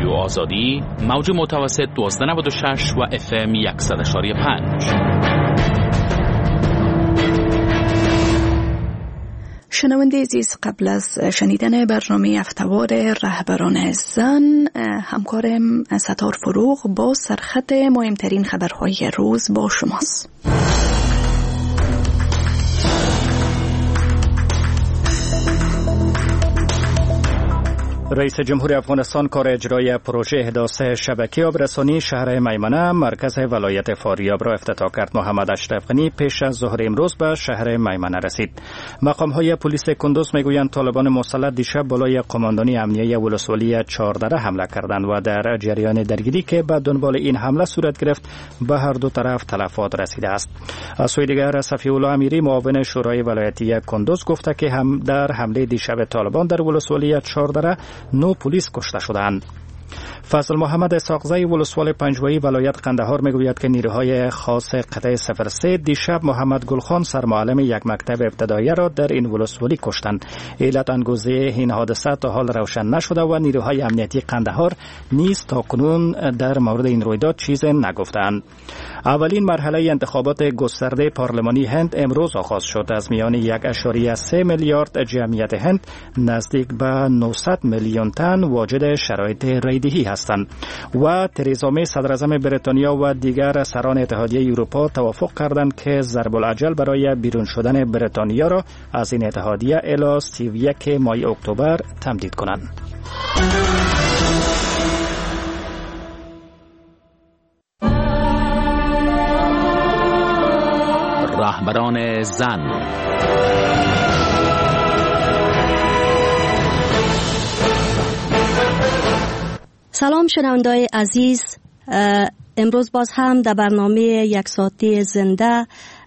رادیو آزادی موج متوسط 1296 و FM 100.5. شنونده عزیز، قبل از شنیدن برنامه هفته‌وار رهبران زن، همکارم ستار فروغ با سرخط مهمترین خبرهای روز با شماست. رئیس جمهور افغانستان کار اجرای پروژه احداث شبکه آبرسانی شهر میمنه مرکز ولایت فاریاب را افتتاح کرد. محمد اشرف غنی پیش از ظهر امروز به شهر میمنه رسید. مقام‌های پلیس کندوز میگویند طالبان مسلح دیشب بالای قماندانی امنیه ولسوالی 14 حمله کردند و در جریان درگیری که به دنبال این حمله صورت گرفت به هر دو طرف تلفات رسیده است. از سوی دیگر صفی الله امیری معاون شورای ولایتی کندوز گفته که هم در حمله دیشب طالبان در ولسوالی 14 9 پلیس کشته شدند. فضل محمد اسحاقزی ولسوال پنجوایی ولایت قندهار میگوید که نیروهای خاص قطعه 03 دیشب محمد گلخان سرمعلم یک مکتب ابتدایی را در این ولسوالی کشتند. علت انگیزه این حادثه تا حال روشن نشده و نیروهای امنیتی قندهار نیز تاکنون در مورد این رویداد چیز نگفتند. اولین مرحله انتخابات گسترده پارلمانی هند امروز آغاز شد. از میان 1.3 میلیارد جمعیت هند نزدیک به 900 میلیون تن واجد شرایط رایدهی هستند و تریزا می صدراعظم بریتانیا و دیگر سران اتحادیه اروپا توافق کردند که ضرب العجل برای بیرون شدن بریتانیا را از این اتحادیه الی 31 ماه اکتبر تمدید کنند. رهبران زن. سلام شنونده‌های عزیز، امروز باز هم در برنامه یک ساعته زنده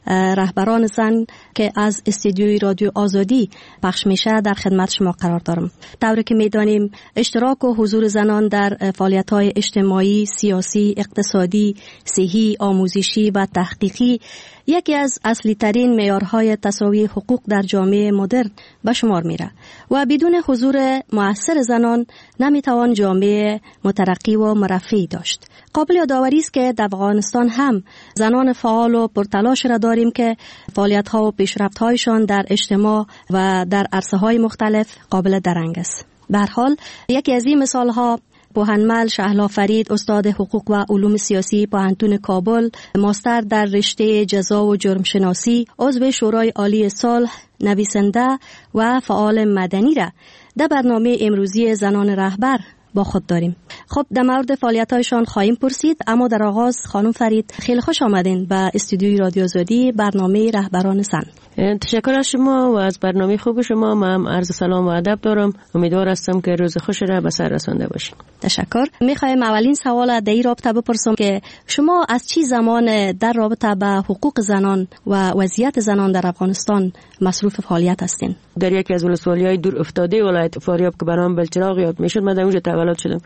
رهبران زن که از استودیوی رادیو آزادی پخش میشه در خدمت شما قرار دارم. طوری که میدانیم اشتراک و حضور زنان در فعالیت‌های اجتماعی، سیاسی، اقتصادی، صحی، آموزشی و تحقیقی یکی از اصلی ترین معیارهای تساوی حقوق در جامعه مدرن به شمار میره و بدون حضور مؤثر زنان نمیتوان جامعه مترقی و مرفه داشت. قابل یادآوری است که در افغانستان هم زنان فعال و پرتلاش را داریم که فعالیت‌ها و پیشرفت‌هایشان در اجتماع و در عرصه‌های مختلف قابل درنگ است. به هر حال یکی از این مثال‌ها بوهنمل شهلا فرید، استاد حقوق و علوم سیاسی پوهنتون کابل، ماستر در رشته جزا و جرم شناسی، عضو شورای عالی صلح، نویسنده و فعال مدنی را در برنامه امروزی زنان رهبر با خود داریم. خب در مورد فعالیت‌هایشان خواهیم پرسید، اما در آغاز خانم فرید خیلی خوش آمدین به استودیوی رادیو آزادی برنامه رهبران زن. تشکر از شما و از برنامه خوب شما. من عرض سلام و ادب دارم. امیدوار هستم که روز خوش را به سر رسانده باشید. تشکر. میخوایم اولین سوال در این رابطه بپرسم که شما از چی زمان در رابطه به حقوق زنان و وضعیت زنان در افغانستان مصروف فعالیت هستین؟ در یکی از ولسوالی‌های دور افتاده ولایت فاریاب که برام بلچراغ یاد میشد، من در اونجا تولد شدم.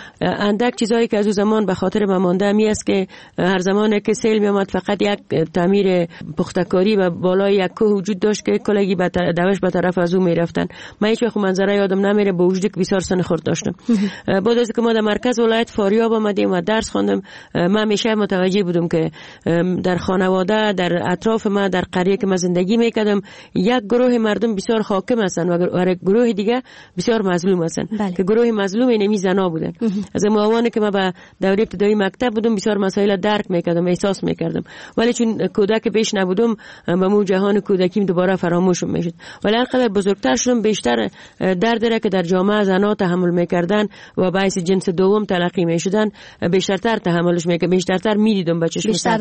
اندک چیزایی که از اون زمان به خاطر من مانده می است که هر زمان که سیل می آمد فقط یک تعمیر پختکاری و بالای یک کوه وجود داشت که کلگی دوش به طرف از اون می رفتن. من هیچ وقت منظره یادم نمیره، با وجودی که بسیار سن خورد داشتم. بعد از که ما در مرکز ولایت فاریاب آمدیم و درس خواندم، من همیشه متوجه بودم که در خانواده، در اطراف ما، در قریه که من زندگی میکردم، یک گروه مردم بسیار حاکم هستند و گروه دیگه بسیار مظلوم هستند. که گروه مظلوم اینمی زنا بودن. از موانع که من به دوره ابتدایی مکتب بودم بسیار مسائل درک میکردم، احساس میکردم، ولی چون کودک پیش نبودم به مو جهان کودکیم دوباره فراموشم میشد. ولی هرقدر بزرگتر شدم بیشتر درد را که در جامعه زنا تحمل میکردن و باعث جنس دوم تلقی میشدن بیشترتر تحملش میکردم، بیشترتر میدیدم با چشم، بیشتر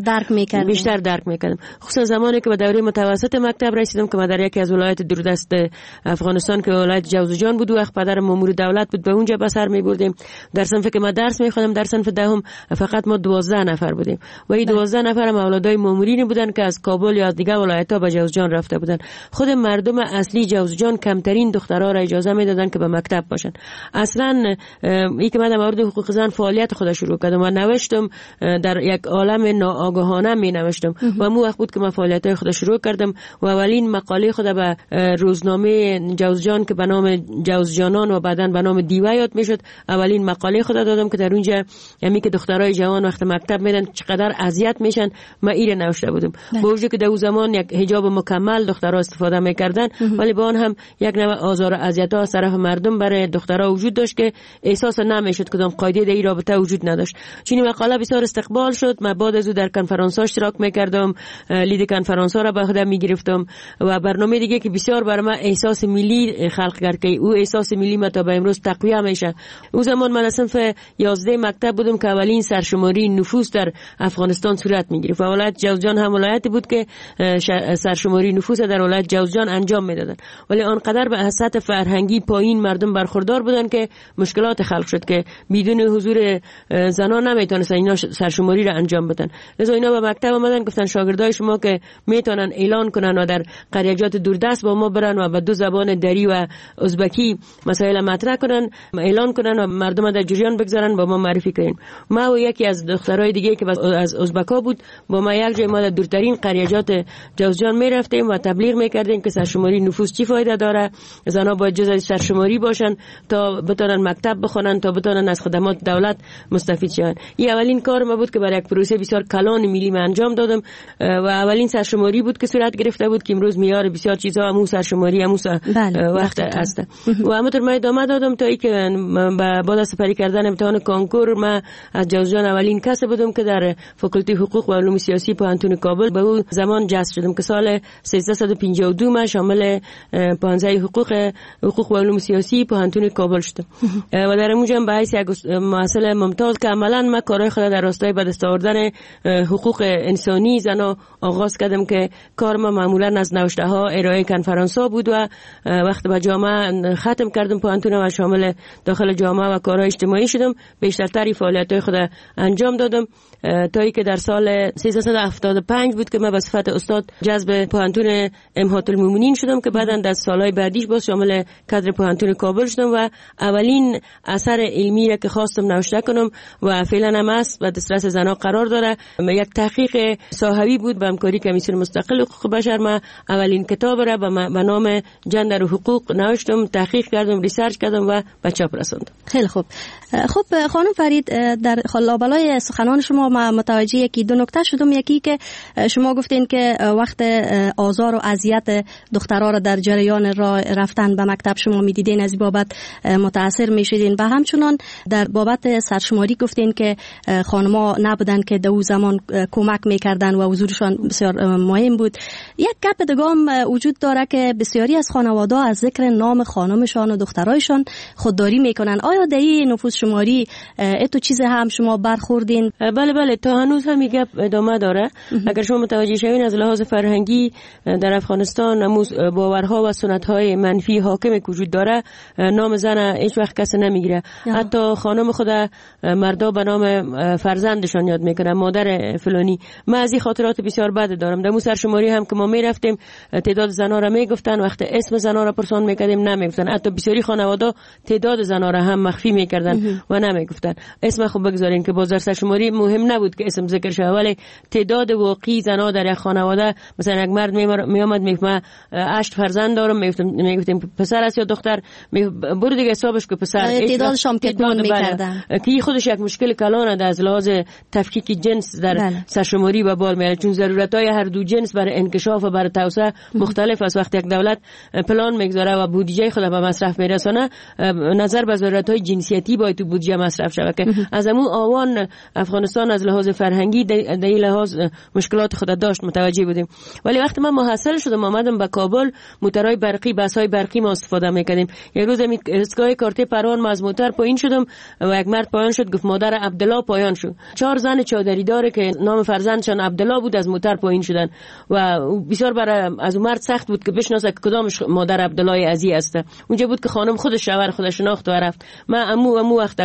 درک میکردم. خصوصا زمانی که به دوره متوسط مکتب رسیدم که من در یکی از ولایت دوردست افغانستان که ولایت جوزجان بود، وقت پدرم مأمور دولت بود، به اونجا به سر میبردیم. در صنفی که ما درس میخوندم در صنف دهم فقط ما 12 نفر بودیم و این 12 نفر هم اولادای مامورین بودن که از کابل یا دیگه ولایت‌ها به جوزجان جوزجان رفته بودن. خود مردم اصلی جوزجان کمترین دخترها را اجازه میدادن که به مکتب باشن. اصلا ای که من در مورد حقوق زن فعالیت خود شروع کردم و نوشتم، در یک عالم ناآگاهانه می نوشتم و مو وقت بود که من فعالیت‌های خود شروع کردم و اولین مقاله خود به روزنامه جوزجان که به نام جوزجانان و بعداً به نام دیوه یاد میشد، اولین مقاله خود دادم که در اونجا یعنی که دخترای جوان وقت مکتب میرن چقدر اذیت میشن من ایره نوشته بودم. با وجودی که در اون زمان یک حجاب مکمل دخترها استفاده میکردن، ولی با آن هم یک نوع آزار و اذیت‌ها از طرف مردم برای دخترها وجود داشت که احساس نمیشد کدام قاعده در این رابطه وجود نداشت. چنین مقاله بسیار استقبال شد. من بعد از او در کنفرانس‌ها اشتراک میکردم، لید کنفرانس‌ها را به خودم میگرفتم و برنامه دیگه که بسیار برای من احساس ملی خلق کرد که او احساس ملی ما تا به امروز تقویت میشه. اون زمان من صنف 11 مکتب بودم که اولین سرشماری نفوس در افغانستان صورت میگرفت و ولایت جوزجان هم ولایتی بود که سرشماری نفوس در ولایت جوزجان انجام میدادن، ولی آنقدر به سطح فرهنگی پایین مردم برخوردار بودن که مشکلات خلق شد که بدون حضور زنان نمیتونستن اینا سرشماری را انجام بدن. لذا اینا به مکتب اومدن گفتن شاگردای شما که میتونن اعلان کنن و در قریجات دوردست با ما برن و به دو زبان دری و ازبکی مسائل مطرح کنن، اعلان کنن و مردم در جریان بگذارن با ما معرفی کنیم. ما و یکی از دخترای دیگه که از ازبکا بود با ما یک جای ما در دورترین قریجات جوزجان میرفتیم و تبلیغ میکردیم که سرشماری نفوس چی فایده داره، زنا باید جزء سرشماری باشن تا بتونن مکتب بخونن، تا بتونن از خدمات دولت مستفید شون. این اولین کار ما بود که برای یک پروسه بسیار کلان ملی من انجام دادم و اولین سرشماری بود که صورت گرفته بود که امروز میار بسیار چیزا همون سرشماری همون وقت است. و همونطور من ادامه دادم تا اینکه بعد از سپری کردن امتحان کنکور من از جوزجان اولین کس بودم که در فاکولته حقوق و علوم سیاسی پوهنتون کابل به اون زمان جذب شدم که سال 1352 من شامل پانزه حقوق و علوم سیاسی پوهنتون کابل شدم و در اونجا به حیث یک محصل ممتاز که عملاً من کارهای خود در راستای به دست آوردن حقوق انسانی زنا آغاز کردم که کار ما معمولاً از نوشته ها ارائه کنفرانس ها بود و وقت به جامعه ختم کردم پوهنتون و شامل داخل جامعه و کارهای اجتماعی شدم. بیشتر فعالیت‌های خود انجام دادم تا اینکه در سال 1375 بود که من به صفت استاد جذب پوهنتون امهات المومنین شدم که بعداً در سالهای بعدیش باز شامل کادر پوهنتون کابل شدم و اولین اثر علمی را که خواستم نوشته کنم و فعلا هم است و دسترس زنا قرار داره، یک تحقیق ساحوی بود به همکاری کمیسیون مستقل حقوق بشر. من اولین کتاب را به نام جندر و حقوق نوشتم، تحقیق کردم، ریسرچ کردم و به چاپ رساندم. خیلی خوب. خب خانم فرید، در لابلای سخنان شما ما متوجه یکی دو نکته شدم. یکی که شما گفتین که وقت آزار و اذیت دخترها را در جریان راه رفتن به مکتب شما میدیدین، از بابت متاثر میشدین و همچنان در بابت سرشماری گفتین که خانم‌ها نبودن که در اون زمان کمک میکردن و حضورشان بسیار مهم بود. یک گپ دیگه هم وجود داره که بسیاری از خانواده از ذکر نام خانمشان و دخترایشان خودداری میکنن. آیا در این نفوس شماری اتو چیز هم شما برخوردین؟ بله تا هنوز هم گپ ادامه داره. اگر شما متوجه شوین از لحاظ فرهنگی در افغانستان باورها و سنت‌های منفی حاکم وجود داره. نام زن هیچ وقت کسی نمیگیره، حتی خانم خود مردا به نام فرزندشان یاد میکنه، مادر فلانی. من از این خاطرات بسیار بد دارم. در سرشماری هم که ما میرفتیم تعداد زنا را میگفتن، وقت اسم زنا را پرسان میکردیم نمیگفتن، حتی بسیاری خانواده تعداد زنا را هم مخفی میکردن و نمیگفتن. اسم خود بگذارین که بازار سرشماری مهم نبود که اسم ذکر شه، ولی تعداد واقعی زنا در یک خانواده، مثلا یک مرد میآمد میگفت 8 فرزند دارم، میگفتیم پسر است یا دختر، برو دیگه حسابش که پسر، تعدادش هم کتمان میکردن که خودش یک مشکل کلانه از لحاظ تفکیک جنس در سرشماری و بال میاره، چون ضرورت‌های هر دو جنس برای انکشاف و برای توسعه مختلف است. وقتی یک دولت پلان میگذاره و بودجه خود به مصرف میرسونه، نظر به ضرورت‌های جنسیتی باید تو بودجه مصرف شود که از همون آوان افغانستان از لحاظ فرهنگی در این لحاظ مشکلات خود داشت، متوجه بودیم. ولی وقتی من محصل شدم آمدم به کابل، موتورهای برقی، بس‌های برقی ما استفاده می‌کردیم. یک روز ایستگاه کارته پروان ما از موتور پایین شدم و یک مرد پایان شد، گفت مادر عبدالله پایان شد. 4 زن چادری داره که نام فرزندشان عبدالله بود از موتور پایین شدن و بسیار برای از مرد سخت بود که بشناسه کدامش مادر عبدالله عزیز است. اونجا بود که خانم خودش شوهر خودش شناخت و رفت. من امو وقت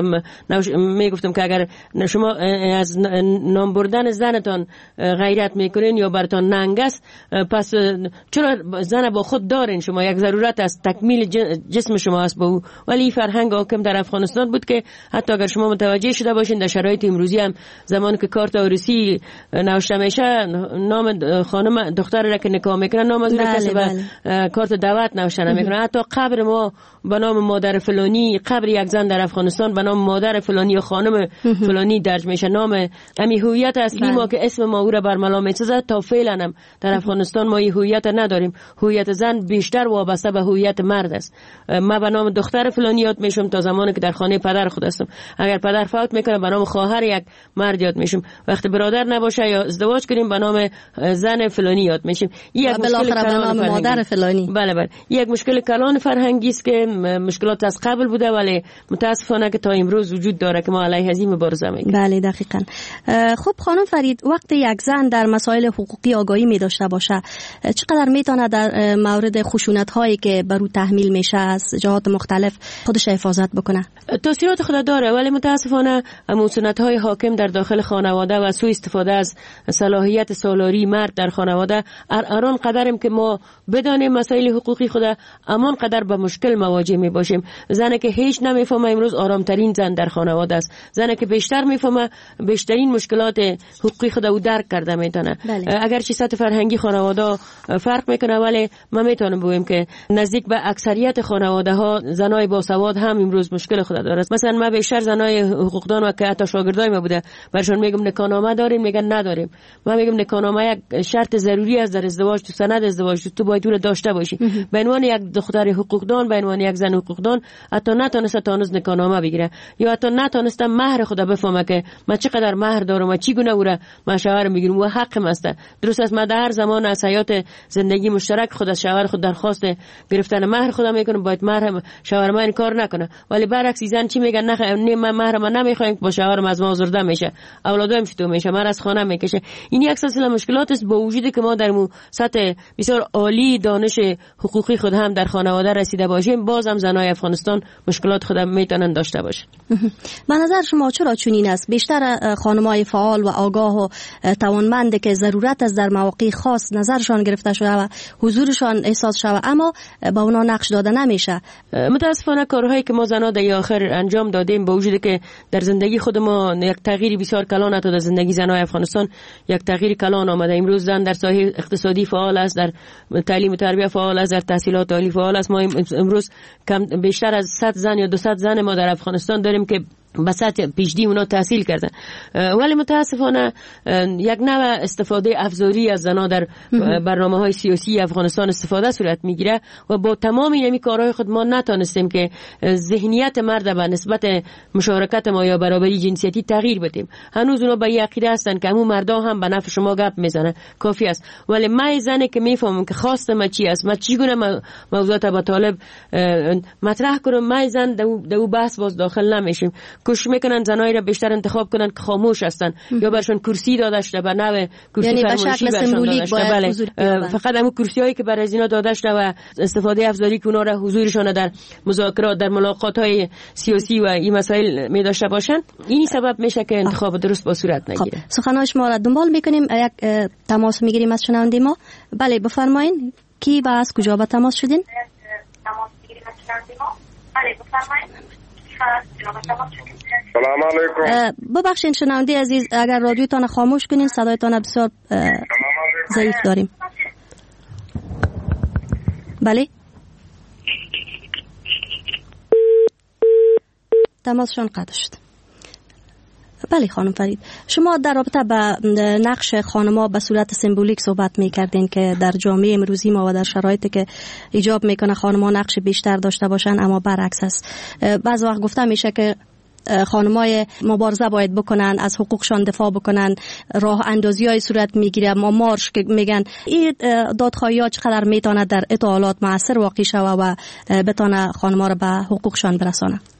میگفتم که اگر شما از نام بردن زنتان غیرت میکنین یا براتان ننگ است، پس چرا زن با خود دارین؟ شما یک ضرورت است، تکمیل جسم شما است با او. ولی فرهنگ حاکم در افغانستان بود که حتی اگر شما متوجه شده باشین در شرایط امروزی هم زمان که کارت عروسی نوشته میشه، نام خانم دختر را که نکاح میکنه نام از کسی به کارت دعوت نوشته نمیکنه. حتی قبر ما به نام مادر فلانی، قبر یک زن در افغانستان به نام مادر فلانی یا خانم فلانی درج میشه. نام امی هویت اصلی ما که اسم ما او را برملا میسازه تا فعلا هم در افغانستان ما این هویت نداریم. هویت زن بیشتر وابسته به هویت مرد است. ما به نام دختر فلانی یاد میشم تا زمانی که در خانه پدر خود هستم. اگر پدر فوت میکنه به نام خواهر یک مرد یاد میشم. وقتی برادر نباشه یا ازدواج کنیم به نام زن فلانی یاد میشیم. یک مشکل به نام مادر فلانی. بله یک مشکل کلان فرهنگی است که مشکلات از قبل بوده ولی متاسفانه که تا امروز وجود داره که ما علیه از این مبارزه میکنیم. بله دقیقاً. خب خانم فرید، وقتی یک زن در مسائل حقوقی آگاهی می داشته باشه چقدر میتونه در مورد خشونت هایی که بر او تحمیل میشه از جهات مختلف خودش حفاظت بکنه؟ تاثیرات خود داره ولی متاسفانه خشونت های حاکم در داخل خانواده و سوء استفاده از صلاحیت سالاری مرد در خانواده اران قدریم که ما بدانیم مسائل حقوقی خود امان قدر به مشکل مواجه می باشیم. زنی که هیچ نمیفهمه امروز آرامترین زن در خانواده است. زنی که بیشتر میفهمه بیشترین مشکلات حقوقی خود او درک کرده میتونه. اگر چه سطح فرهنگی خانواده فرق میکنه ولی ما میتونم بگم که نزدیک به اکثریت خانواده ها زنای باسواد هم امروز مشکل خود داره. مثلا ما بیشتر زنای حقوقدان و که حتی شاگردای ما بوده برشون میگم نکاحنامه داریم، میگن نداریم. ما میگم نکاحنامه یک شرط ضروری است در ازدواج، تو سند ازدواج تو باید اون داشته باشی. به عنوان یک دختر حقوقدان، به عنوان یک زن حقوقدان حتی نتونسته تانوز نکاحنامه بگیره یا حتی نتونسته مهر خود بفهمه که من چقدر مهر دارم و چی گونه او را من شوهر میگیرم و حقم است. درست است، ما در هر زمان از حیات زندگی مشترک خود از شوهر خود درخواست گرفتن مهر خودم میکنم، باید مهر شوهر من کار نکنه. ولی برعکس زن چی میگن؟ نه من مهر من نمیخوام، با شوهرم از ما آزرده میشه، اولادم چطور میشه، من از خانه میکشه. این یک سلسله مشکلات است با وجودی که ما در سطح بسیار عالی دانش حقوقی خود هم در خانواده رسیده باشیم، بازم زنای افغانستان مشکلات خود میتونن داشته باشن. به نظر شما چرا چنین است؟ بیشتر خانم‌های فعال و آگاه و توانمند که ضرورت است در مواقع خاص نظرشان گرفته شده و حضورشان احساس شده اما با اونا نقش داده نمیشه. متاسفانه کارهایی که ما زنا در آخر انجام دادیم با وجودی که در زندگی خود ما یک تغییری بسیار کلان اتاد، در زندگی زنای افغانستان یک تغییر کلان آمده. امروز زن در ساحه اقتصادی فعال است، در تعلیم و تربیت فعال است، در تحصیلات عالی فعال است. ما امروز بیشتر از 100 زن یا 200 زن ما در افغانستان داریم که به سطح پیشدی اونا تحصیل کردن. ولی متاسفانه یک نوع استفاده افزاری از زنا در برنامه‌های سیاسی افغانستان استفاده صورت میگیره و با تمام این کارهای خود ما نتونستیم که ذهنیت مرد به نسبت مشارکت ما یا برابری جنسیتی تغییر بدیم. هنوز اونا به عقیده هستن که همون مردا هم به نفع شما گپ میزنن، کافی است. ولی من زنی که میفهمم که خواست ما چی است، ما چگونه موضوعات با طالب مطرح کنم، من زن دو بحث باز داخل نمیشیم. کوشش میکنن زنایی را بیشتر انتخاب کنن که خاموش هستن یا برشون کرسی داده شده به نوع کرسی یعنی فرمایشی برشون داده شده. بله. فقط همون کرسی هایی که برای از اینا داده شده و استفاده افزاری که اونا را حضورشان در مذاکرات در ملاقات های سیاسی و این مسائل می داشته باشن، این سبب میشه که انتخاب درست با صورت نگیره. سخنان شما را دنبال میکنیم. یک تماس میگیریم از شنونده ما. بله بفرمایید. کی و از کجا با تماس شدین؟ تماس میگیریم از شنونده ما. بله بفرمایید. سلام علیکم. ببخشید شنونده عزیز اگر رادیوتان خاموش کنین، صدایتان بسیار ضعیف داریم. بله تماسشان قطع شد. بله خانم فرید، شما در رابطه با نقش خانم‌ها به صورت سمبولیک صحبت می‌کردین که در جامعه امروزی ما و در شرایطی که ایجاب میکنه خانم‌ها نقش بیشتر داشته باشن، اما برعکس است. بعض وقت گفته میشه که خانم‌های مبارزه باید بکنن، از حقوقشان دفاع بکنن، راه اندازی‌های صورت میگیره، ما مارش که میگن. این دادخواهی‌ها چقدر میتونه در اطالات مؤثر واقع شوه و بتونه خانم‌ها را به حقوقشان برسانه؟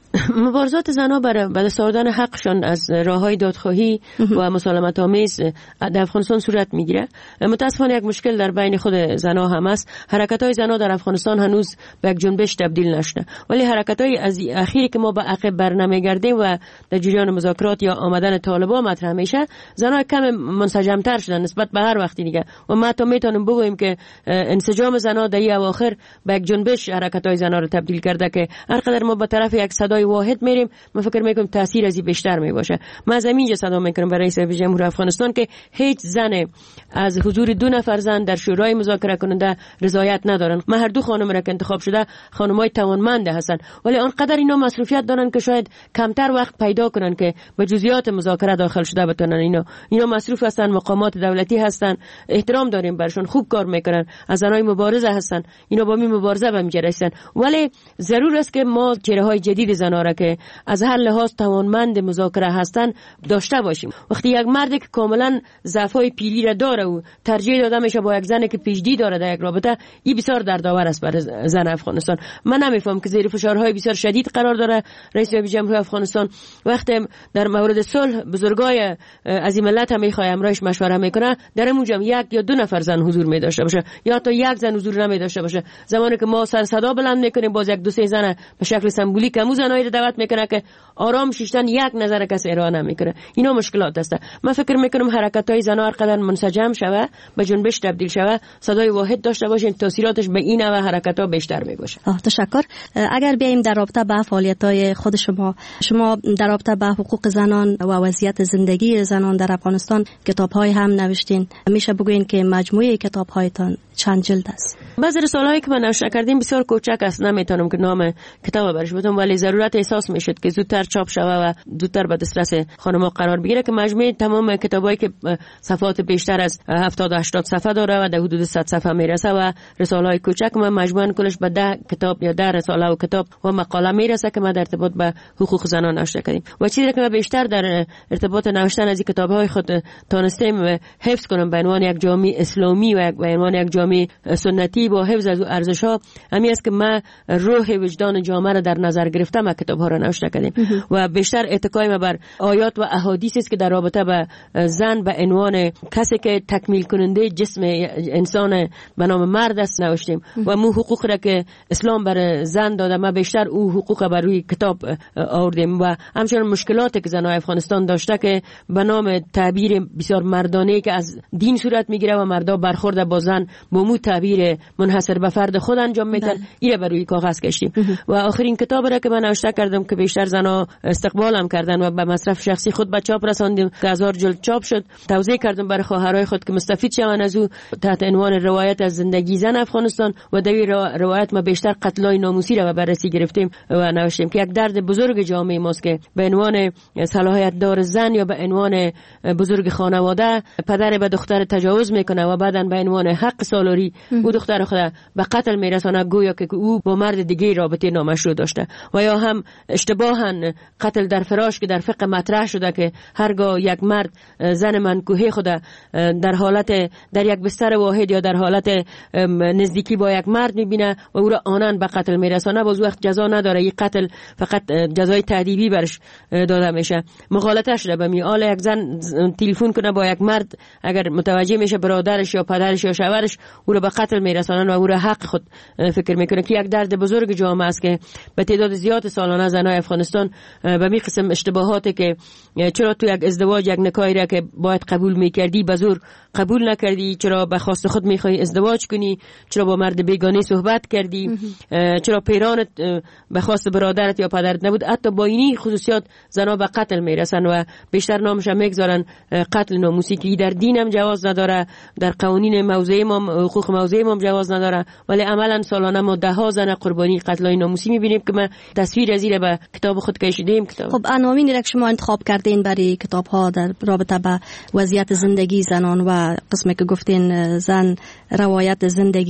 مبارزات زنها برای به دست آوردن حقشان از راههای دادخواهی و مسالمت آمیز در افغانستان صورت میگیره. متاسفانه یک مشکل در بین خود زنها هم است. حرکت‌های زنها در افغانستان هنوز به یک جنبش تبدیل نشده، ولی حرکت‌های از اخیری که ما به عقب برنمیگردیم و در جریان مذاکرات یا آمدن طالبان مطرح میشه، زنها کم منسجم‌تر شدن نسبت به هر وقتی دیگه و ما تا میتونیم بگوییم که انسجام زنها در این اواخر به یک جنبش حرکت‌های زنها رو تبدیل کرده که هر قدر ما به طرف یک صدای واحد میریم، من فکر میکنم تاثیر از این بیشتر میباشه. من از اینجا صدا میکنم برای رئیس جمهور افغانستان که هیچ زن از حضور 2 نفر زن در شورای مذاکره کننده رضایت ندارن. من هر 2 خانم را که انتخاب شده خانمای توانمند هستن، ولی آنقدر اینا مسئولیت دارن که شاید کمتر وقت پیدا کنن که به جزئیات مذاکره داخل شده بتونن. اینا مصروف هستن، مقامات دولتی هستن، احترام داریم برشون، خوب کار میکنن، از زنای مبارزه هستن، اینا با می مبارزه به میجه رسیدن. ولی ضرور است که ما چهره‌های جدید زنها را که از هر لحاظ توانمند مذاکره هستن داشته باشیم. وقتی یک مرد که کاملا ضعف‌های پیلی را داره و ترجیح داده میشه با یک زنی که پیشدی داره در یک رابطه، این بسیار دردآور است برای زن افغانستان. من نمیفهم که زیر فشارهای بسیار شدید قرار داره رئیس جمهور افغانستان وقتی در مورد صلح بزرگای از این ملت هم میخواد امرایش مشوره میکنه، در اونجا 1 یا 2 نفر زن حضور می داشته باشه یا تا 1 زن حضور نمی داشته باشه. زمانی که ما سر صدا بلند میکنیم باز 1 2 3 زن به شکل سمبولیک همون زنایی رو دعوت میکنه که آرام شیشتن یک نظر کسی ارائه نمیکنه. اینا مشکلات است. من فکر میکنم حرکت‌های زنها هر قدر منسجم شوه به جنبش تبدیل شوه، صدای واحد داشته باشه، تاثیراتش به این نوع حرکت‌ها بیشتر میباشه. تشکر. اگر بیایم در رابطه با فعالیت‌های خود شما در رابطه با حقوق زنان و وضعیت زندگی زنان در افغانستان کتاب‌های هم نوشتین، میشه بگوین که مجموعه کتاب‌هایتان چند جلد است؟ بعضی رساله‌هایی که من نوشته کردیم بسیار کوچک است، نمیتونم که نام کتاب برش بدم، ولی ضرورت احساس میشد که زودتر چاپ شوه و زودتر به دسترس خانم‌ها قرار بگیره که مجموعه تمام کتابایی که صفحات بیشتر از 70 80 صفحه داره و در حدود 100 صفحه میرسه و رساله‌های کوچک من مجموعاً کلش به 10 کتاب یا 10 رساله و کتاب و مقاله میرسه که ما در ارتباط با حقوق زنان نوشته کردیم. و چیزی که من بیشتر در ارتباط نوشتن از این کتاب‌های خود تونستم حفظ کنم به عنوان یک جامعه اسلامی و به عنوان یک جامعه سنتی با حفظ از ارزش‌ها، همین است که ما روح وجدان جامعه را در نظر گرفتم و کتاب‌ها را نوشته کردیم و بیشتر اتکای ما بر آیات و احادیث است که در رابطه با زن به عنوان کسی که تکمیل کننده جسم انسان به نام مرد است نوشتیم و مو حقوق را که اسلام بر زن داده ما بیشتر او حقوق بر روی کتاب آوردیم و همچنین مشکلاتی که زنان افغانستان داشته که به نام تعبیر بسیار مردانه که از دین صورت میگیره و مردا برخورد با زن با مو تعبیر منحصر به فرد خود انجام میدن، این بر روی کاغذ کشیدیم و آخرین کتاب را که من نوشته کردم که بیشتر زنها استقبالم کردن و به مصرف شخصی خود به چاپ رساندیم که 1000 جلد چاپ شد، توضیح کردم برای خواهرای خود که مستفید شوند از او تحت عنوان روایت از زندگی زن افغانستان و در روایت ما بیشتر قتلای ناموسی را بررسی گرفتیم و نوشتیم که یک درد بزرگ جامعه ماست که به عنوان صلاحیت دار زن یا به عنوان بزرگ خانواده پدر به دختر تجاوز میکنه و بعداً به عنوان حق سالاری او دختر خود به قتل میرسانه گویا که او با مرد دیگه رابطه نامشروع داشته و یا هم اشتباها قتل در فراش که در فقه مطرح شده که هرگاه یک مرد زن منکوحه خود در حالت در یک بستر واحد یا در حالت نزدیکی با یک مرد میبینه و او را آنن به قتل میرسانه، باز وقت جزا نداره، این قتل فقط جزای تأدیبی برش داده میشه. مغالطه شده به میال یک زن تلفن کنه با یک مرد، اگر متوجه میشه برادرش یا پدرش یا شوهرش او را به قتل میرسانن و او را حق خود فکر میکنه که یک درد بزرگ جامعه است که به تعداد زیاد سالانه زنای افغانستان به می قسم اشتباهاتی که چرا تو یک ازدواج یک نکاحی را که باید قبول میکردی به زور قبول نکردی، چرا به خواست خود میخوای ازدواج کنی، چرا با مرد بیگانه صحبت کردی، چرا پیرانت به خواست برادرت یا پدرت نبود. حتی با اینی خصوصیات زنا به قتل میرسن و بیشتر نامش میگذارن قتل ناموسی که در دین هم جواز نداره، در قوانین موضعی ما حقوق موضعی ما جواز نداره، ولی عملا سالانه ما ده ها زن قربانی قتلای ناموسی میبینیم که ما تصویر از این به کتاب خود کشیدیم. خب عناوینی را که شما انتخاب کردین برای کتاب ها در رابطه با وضعیت زندگی زنان و قسمی که گفتین زن روایت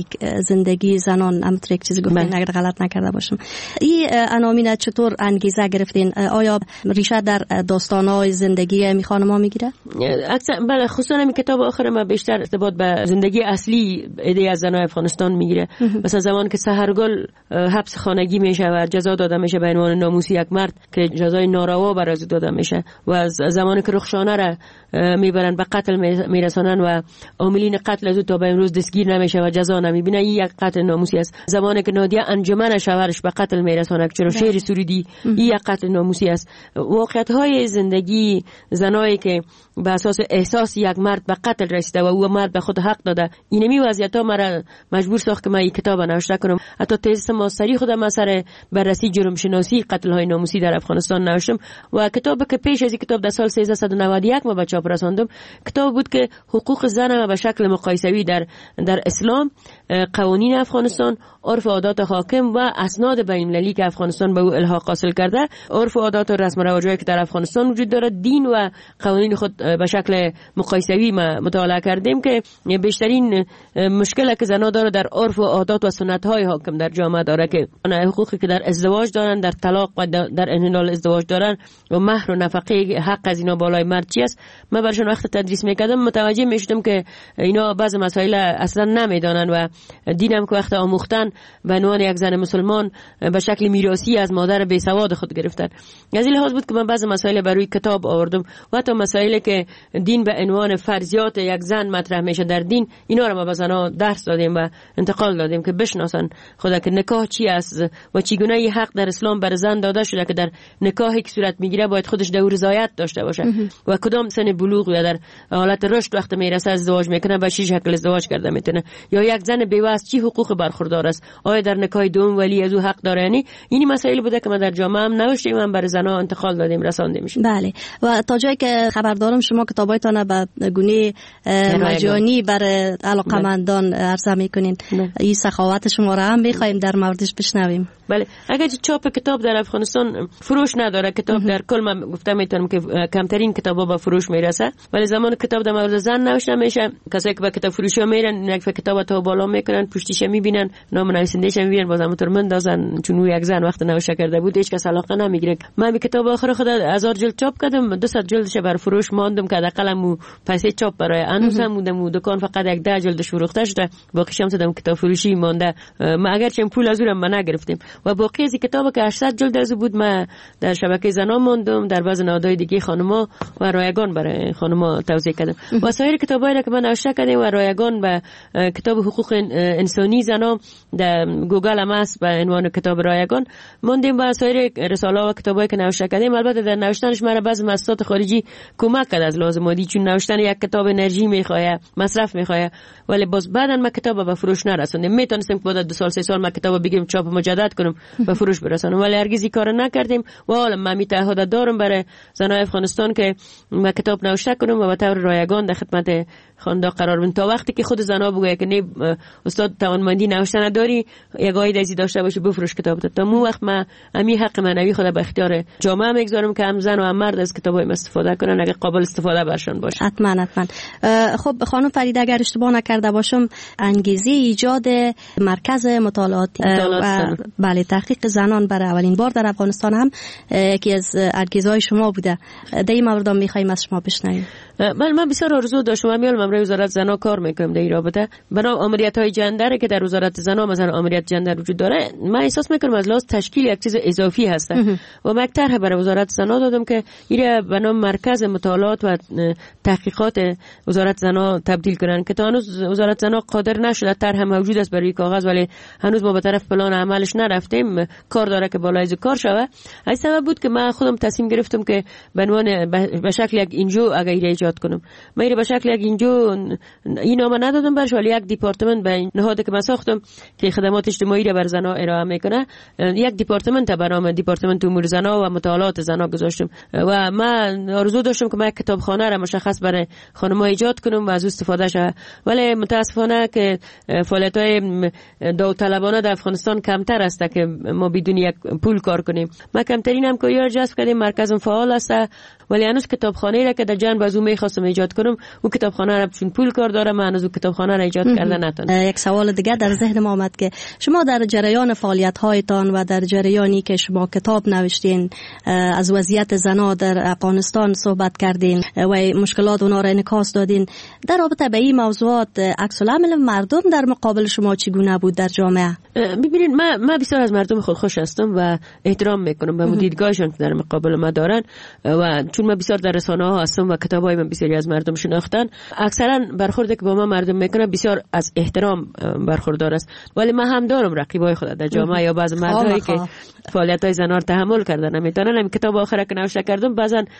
زندگی زنان هم یک چیزی گفتین اگر غلط نکرده باشم، این عناوین چطور انگیزه گرفتین؟ آیا ریشه در داستان‌های زندگی خانم‌ها میگیره؟ بله، خصوصا این کتاب آخر ما بیشتر ارتباط به زندگی اصلی ایده از زنای افغانستان میگیره. مثلا زمان که سحرگل حبس خانگی میشه و جزا داده میشه به عنوان ناموسی یک مرد که جزای ناروا برای داده میشه و زمانی که رخشانه را میبرن به قتل میرسانن و عاملین قتل از او تا به امروز دستگیر نمیشه و جزا نمیبینه، این یک قتل ناموسی است. زمانی که نادیه انجمن شوهرش به قتل میرسانه چرا شیر سرودی، این یک قتل ناموسی است. واقعیت های زندگی زنایی که به اساس احساس یک مرد به قتل رسیده و او مرد به خود حق داده، اینمی وضعیت ها مرا مجبور ساخت که من این کتاب نوشته کنم. حتی تز ماستری خودم اثر بررسی جرم شناسی قتل های ناموسی در افغانستان نوشتم و کتابی که پیش از این کتاب در سال 1391 ما به چاپ رساندم کتاب بود که حقوق زن به شکل مقایسوی در اسلام، قوانین افغانستان، عرف و عادات حاکم و اسناد بین المللی که افغانستان به او الحاق حاصل کرده، عرف و عادات و رسم و رواجایی که در افغانستان وجود داره، دین و قوانین خود به شکل مقایسوی مطالعه کردیم که بیشترین مشکلی که زنها داره در عرف و عادات و سنت های حاکم در جامعه داره که حقوقی که در ازدواج دارن، در طلاق و در انحلال ازدواج دارن و مهر و نفقه حق از اینا بالای مرد چی است. من برشون وقت تدریس میکردم متوجه میشدم که اینا بعض مسائل اصلا نمیدانن و دینم که وقت آموختن به عنوان یک زن مسلمان به شکل میراثی از مادر بیسواد خود گرفتن. از این لحاظ بود که من بعض مسائل برای کتاب آوردم و حتی مسائلی که دین به عنوان فرضیات یک زن مطرح میشه در دین، اینا رو ما به زنها درس دادیم و انتقال دادیم که بشناسن خدا که نکاح چی است و چگونه ای حق در اسلام بر زن داده شده که در نکاحی که صورت میگیره باید خودش در رضایت داشته باشه و کدام سن بلوغ یا در حالت رشد وقت میرسه ازدواج میکنه به چه شکل ازدواج کرده میتونه، یا یک زن بیوه از چی حقوق برخوردار است، آیا در نکاح دوم ولی از او حق داره. یعنی این مسائل بوده که ما در جامعه هم نوشتیم و بر زنها انتقال دادیم، رسانده میشه. بله. و تا جایی که خبر دارم شما کتابایتان به گونه مجانی بر علاقمندان عرضه میکنین. این سخاوت شما را هم میخوایم در موردش بشنویم. بله. اگر چاپ کتاب در افغانستان فروش نداره، کتاب در کل من گفتم میتونم که کمترین کتابا با فروش میرسه، ولی زمان کتاب در مورد زن نوشته میشه، کسایی که به کتاب فروشی میرن یک کتاب تا بالا میکنن، پشتیش میبینن، نام نویسنده‌اش میبینن، بازم تو مندازن چون او یک زن وقت نوشته کرده بود هیچ کس علاقه نمیگیره. من به کتاب آخر خود 1000 جلد چاپ کردم، 200 جلدش بر فروش ماندم که حداقل پیسه چاپ برای هنوز هم موندم و دکان فقط یک 10 جلدش فروخته شده، باقیش هم دادم کتاب فروشی مونده. ما اگرچه پول از اونم نگرفتیم و باقی از کتاب که 800 جلد از بود ما در شبکه زنا ماندم، در بعض نهادهای دیگه خانم‌ها و رایگان برای خانم‌ها توزیع کردم و سایر کتابایی که من نوشته کردم و رایگان به کتاب حقوق انسانی زنا در گوگل هم است به عنوان کتاب رایگان ماندیم و سایر رساله و کتابایی که نوشته کردم. البته در نوشتنش مرا بعضی مؤسسات خارجی کمک کرد از لازماتی، چون نوشتن یک کتاب انرژی میخواد، مصرف میخواد، ولی باز بعداً ما کتاب به فروش نرسوندیم. میتونستم که بعد 2 سال 3 سال ما کتاب بگیرم چاپ مجدد کنم به فروش برسانم، ولی هرگز این کارو نکردیم و حالا من تعهد دارم برای زنای افغانستان که ما کتاب نوشته کنم و به طور رایگان در خدمت خانواده قرار بدم تا وقتی که خود زنا بگه که نه استاد توانمندی نوشته نداری، یک عاید ازی داشته باشه بفروش کتاب. تا مو وقت من امی حق معنوی خود به اختیار جامعه میگذارم که هم زن و هم مرد از کتابای استفاده کنن اگه قابل استفاده برشون باشه. حتما. خب خانم فریده اگر اشتباه نکرده باشم انگیزه ایجاد مرکز مطالعاتی و بله تحقیق زنان برای اولین بار در افغانستان هم یکی از انگیزه‌های شما بوده. در این مورد می‌خوایم از شما بشنویم. من بسیار آرزو داشتم میالم برای وزارت زنا کار میکنم در این رابطه بنا آمریت‌های جندر که در وزارت زنا مثلا آمریت جندر وجود داره. من احساس میکنم از لحاظ تشکیل یک چیز اضافی هست و من طرح برای وزارت زنا دادم که این به نام مرکز مطالعات و تحقیقات وزارت زنا تبدیل کنن که تا هنوز وزارت زنا قادر نشده. طرح موجود است برای کاغذ ولی هنوز ما به طرف پلان عملش نرفتیم، کار داره که بالای از کار شوه. از سبب بود که من خودم تصمیم گرفتم که به عنوان به شکل یک اینجو اگه ایجاد کنم. من به شکل یک اینجو این نام ندادم برش، ولی یک دیپارتمنت به نهادی که من ساختم که خدمات اجتماعی را بر زنا ارائه میکنه، یک دیپارتمنت به نام دیپارتمنت امور زنا و مطالعات زنا گذاشتم و من آرزو داشتم که من یک کتابخانه را مشخص برای خانم‌ها ایجاد کنم و از استفاده شه، ولی متاسفانه که فعالیت‌های داوطلبانه در افغانستان کمتر است که ما بدون یک پول کار کنیم. ما کمترین همکاری را جذب کردیم، مرکزم فعال است ولی هنوز کتابخانه‌ای را که در جنب از اون می‌خواستم ایجاد کنم اون کتابخانه را چون پول کار داره من هنوز کتابخانه را ایجاد کرده نتونم. یک سوال دیگه در ذهن ما آمد که شما در جریان فعالیت‌هایتان و در جریانی که شما کتاب نوشتین از وضعیت زنان در افغانستان صحبت کردین و مشکلات اونها را انعکاس دادین، در رابطه به این موضوعات عکس العمل مردم در مقابل شما چگونه بود در جامعه؟ ببینید من بسیار از مردم خود خوش هستم و احترام میکنم به دیدگاهشون که در مقابل ما دارن و چون من بسیار در رسانه ها هستم و کتابای من بسیاری از مردم شناختن، اکثرا برخوردی که با ما مردم میکنن بسیار از احترام برخوردار است. ولی من هم دارم رقیبای خود در جامعه یا بعض مردایی که فعالیت‌های زنان رو تحمل کردن نمیتونن. این کتاب آخر که نوشته کردم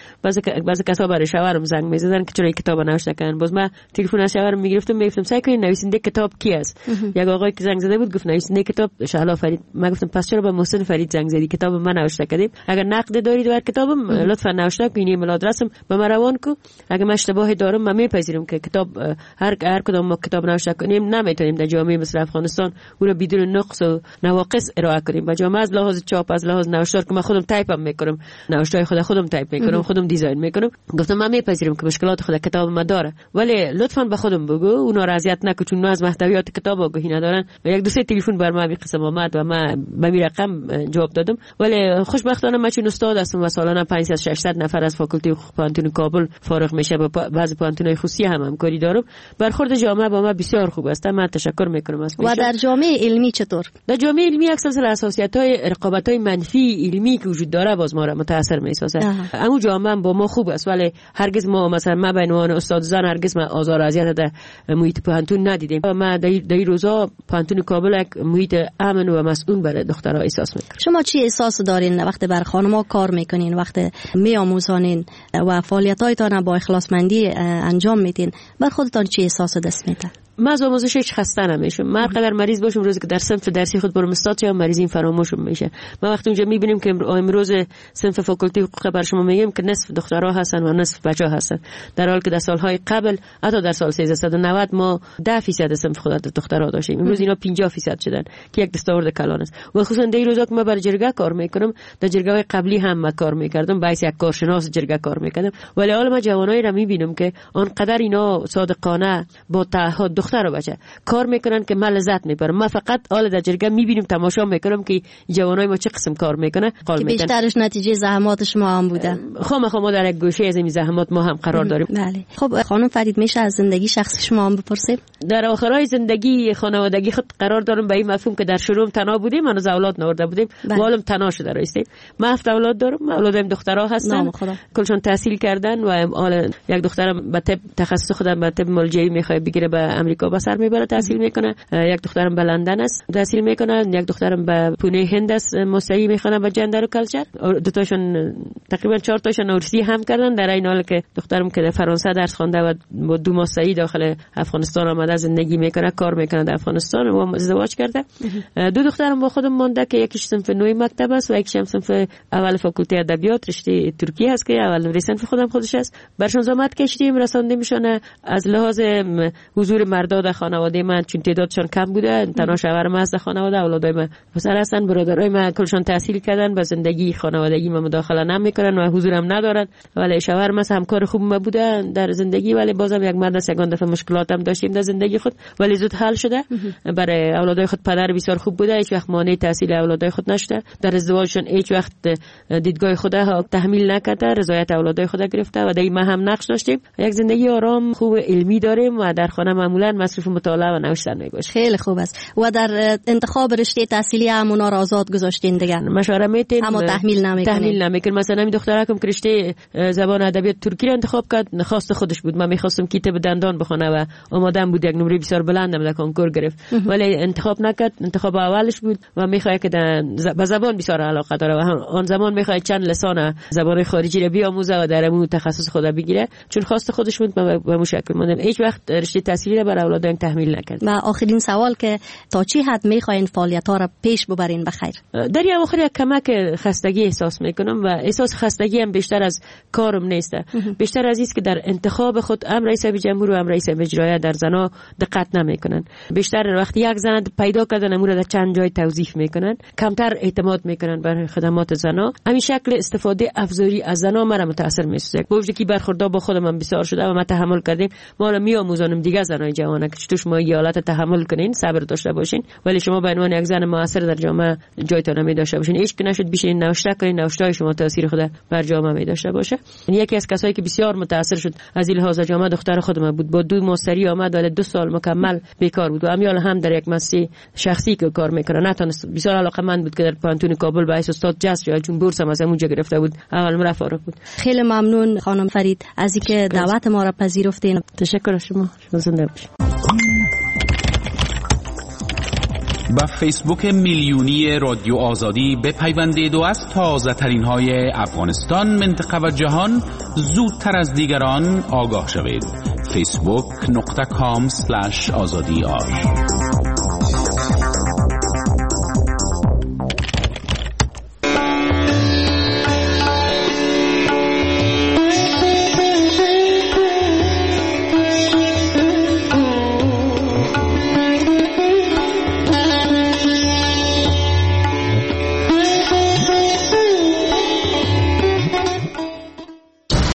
بعضی کسا برای شوهرم زنگ میزدن که چرا این کتاب نوشته کردن. باز من تلفن از شوهرم میگرفتم سعی کنین نویسنده کتاب کی است. یک آقای که زنگ زده بود گفت نویسنده کتاب شهلا فرید. من گفتم پس چرا به محسن فرید زنگ زدی؟ کتاب من نوشته کردم. اگر نقد دارید بر کتابم لطفا نوشته کنین، ایمیل آدرسم به من روان کو. اگر من اشتباهی دارم من میپذیرم که کتاب هر کدام ما کتاب نوشته کنیم نمیتونیم در جامعه مثل افغانستان اون رو بدون نقص و نواقص ارائه کنیم. با جامعه از لحاظ چاپ، از لحاظ نوشتار که من خودم تایپم میکنم، نوشتای خودم تایپ میکنم، خودم دیزاین میکنم، گفتم من میپذیرم که مشکلات خود کتاب ما داره، ولی لطفا به خودم بگو، اونا را اذیت نکن چون از محتویات کتاب آگاهی ندارن. و یک دو سه تلفن بر من قسم آمد و من به می رقم جواب دادم. ولی خوشبختانه من چون استاد هستم و سالانه 500-600 نفر از فاکولته حقوق پانتون کابل فارغ میشه، با بعضی پانتونای خصوصی هم همکاری دارم. برخورد جامعه با ما بسیار خوب است. من تشکر میکنم از و در جامعه علمی چطور؟ در جامعه علمی اکثر اساسیات‌های رقابت‌های منفی علمی که وجود داره باز ما را متاثر می‌سازه. اما جامعه با ما خوب است، ولی هرگز ما مثلا ما به عنوان استاد زن هرگز ما آزار و اذیت در محیط پانتون ندیدیم. ما در روزا پانتون کابل یک محیط امن و مسئول برای دخترها احساس می‌کنیم. شما چی احساس دارین وقتی بر خانم‌ها کار می‌کنین، وقتی می‌آموزانین و فعالیت‌هایتان با اخلاصمندی انجام میدین، بر خودتان چی احساس دست میده؟ من از آموزش هیچ خسته نمیشم. من قدر مریض باشم روزی که در صنف درسی خود برم استاد شم مریضیم فراموشم میشه. ما وقتی اونجا میبینیم که امروز صنف فاکولته حقوق بر شما میگیم که نصف دخترها هستن و نصف بچه‌ها هستن، در حالی که در سالهای قبل حتی در سال 1390 ما 10% صنف خود دخترها داشتیم. امروز اینا 50% شدن که یک دستاورد کلان است. و خصوصا در این روزا که ما بر جرگه کار میکنم، در جرگه‌های قبلی هم ما کار میکردم، باعث یک کارشناس جرگه کار میکردم، ولی حالا ما جوانایی را میبینم که آنقدر اینا صادقانه با تعهد دختر و بچه کار میکنن که من لذت میبرم. ما فقط حالا در جرگه میبینیم، تماشا میکنم که جوانای ما چه قسم کار میکنه، که بیشترش نتیجه زحمات شما هم بوده. ما در یک گوشه از این زحمات ما هم قرار داریم. بله. خب خانم فرید، میشه از زندگی شخصی شما هم بپرسیم؟ در آخرای زندگی خانوادگی خود قرار دارم به این مفهوم که در شروع تنها بودیم، هنوز اولاد نورده بودیم، والم تنها شده رایستیم. من 7 اولاد دارم، اولادم دخترها هستن، کلشون تحصیل کردن و یک دخترم به طب تخصص خودم به طب ملجئی میخواد بگیره، به امریکا به سر میبره تحصیل میکنه، یک دخترم به لندن است تحصیل میکنه، یک دخترم به پونه هند است مستری میخونه به جندر و کلچر. دو تاشون تقریبا 4 تاشون اورسی هم کردن، در این حال که دخترم که در فرانسه درس خوانده و با 2 مستری داخل افغانستان آمده زندگی میکنه، کار میکنه در افغانستان و ازدواج کرده. 2 دخترم با خودم مونده که یکیش صنف 9 مکتب است و یکیش هم صنف اول فاکولته ادبیات رشته ترکی است که اول صنف خودش است. برشون زحمت کشیدیم رسانده میشونه. از لحاظ حضور مردا در خانواده من چون تعدادشون کم بوده، تنها شوهرم از خانواده، اولادای من پسر هستن، برادرای من کلشون تحصیل کردن، با زندگی خانوادگی من مداخله نمیکنن و حضورم ندارن. ولی شوهرم از همکار خوب ما بوده در زندگی، ولی بازم یک مرد است، یگان دفعه مشکلات هم داشتیم در زندگی خود، ولی زود حل شده. برای اولادای خود پدر بسیار خوب بوده، هیچ وقت مانع تحصیل اولادای خود نشده. در ازدواجشون هیچ وقت دیدگاه خود تحمیل نکرده، رضایت اولادای خود گرفته و دیم هم نقش داشتیم. یک زندگی آرام خوب علمی داریم و در خانه معمولا مصروف مطالعه و نوشتن میباشیم. خیلی خوب است. و در انتخاب رشته تحصیلی همونا را آزاد گذاشتین دیگه؟ مشوره میتین، اما تحمیل نمیکنین. مثلا این دخترکم که رشته زبان ادبیات ترکی را انتخاب کرد، خواست خودش بود. من میخواستم کتاب دندان بخونه و آمادم بود، یک نمره بسیار بلندم در کنکور گرفت، ولی انتخاب نکرد. انتخاب اولش بود و میخواد که به زبان بسیار علاقه داره و آن زمان میخواد چند لسان زبان خارجی را بیاموزه و در اون تخصص خود بگیره. چون خواست خودش بود به مشکل ماندم. هیچ وقت رشته تحصیلی را برای اولادم تحمیل نکرد. و آخرین سوال که تا چی حد میخواین فعالیت‌ها را پیش ببرین بخیر؟ در این اواخر یک کمک خستگی احساس میکنم و احساس خستگی هم بیشتر از کارم نیست، بیشتر از است که در انتخاب خود هم رئیس جمهور و هم رئیس اجرایی در زنا دقت نمیکنن. بیشتر وقتی یک زن پیدا کردن امور در چند جای توظیف میکنن، کمتر اعتماد میکنن بر خدمات زنا. همین شکل استفاده افزاری از زنا مرا متاثر میسازه. با وجودی که برخوردار با خودم هم بسیار شده و ما تحمل کردیم، ما را میآموزانم دیگه زنای جوان نمیتونه که چطور شما این حالت تحمل کنین، صبر داشته باشین، ولی شما به عنوان یک زن موثر در جامعه جایتون نمی داشته باشین. هیچ که نشد بشین نوشته کنین، نوشته‌های شما تاثیر خود بر جامعه می داشته باشه. یکی از کسایی که بسیار متاثر شد از این لحاظ جامعه دختر خودم بود. با 2 ماستری آمد ولی 2 سال مکمل بیکار بود و امیال هم در یک مؤسسه شخصی که کار میکنه نتونست. بسیار علاقه‌مند بود که در پانتون کابل به حیث استاد جاز یا چون بورس هم از اونجا گرفته بود. اول فارغ بود. خیلی ممنون خانم فرید از اینکه دعوت ما را پذیرفتین. تشکر از شما. زنده باشید. با فیسبوک میلیونی رادیو آزادی بپیوندید و از تازه ترین های افغانستان، منطقه و جهان زودتر از دیگران آگاه شوید. facebook.com/azadi